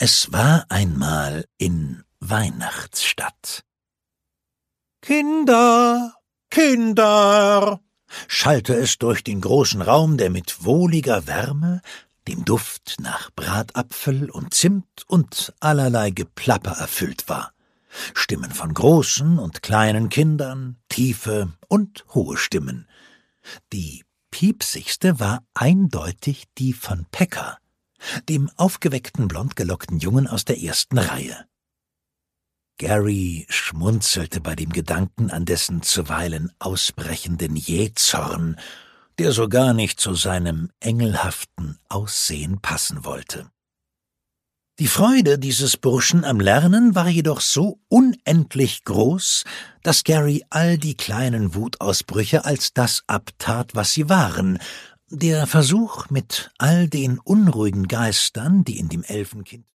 Es war einmal in Weihnachtsstadt. »Kinder, Kinder«, schallte es durch den großen Raum, der mit wohliger Wärme, dem Duft nach Bratapfel und Zimt und allerlei Geplapper erfüllt war. Stimmen von großen und kleinen Kindern, tiefe und hohe Stimmen. Die piepsigste war eindeutig die von Pekka, dem aufgeweckten, blondgelockten Jungen aus der ersten Reihe. Gary schmunzelte bei dem Gedanken an dessen zuweilen ausbrechenden Jähzorn, der so gar nicht zu seinem engelhaften Aussehen passen wollte. Die Freude dieses Burschen am Lernen war jedoch so unendlich groß, dass Gary all die kleinen Wutausbrüche als das abtat, was sie waren: der Versuch, mit all den unruhigen Geistern, die in dem Elfenkind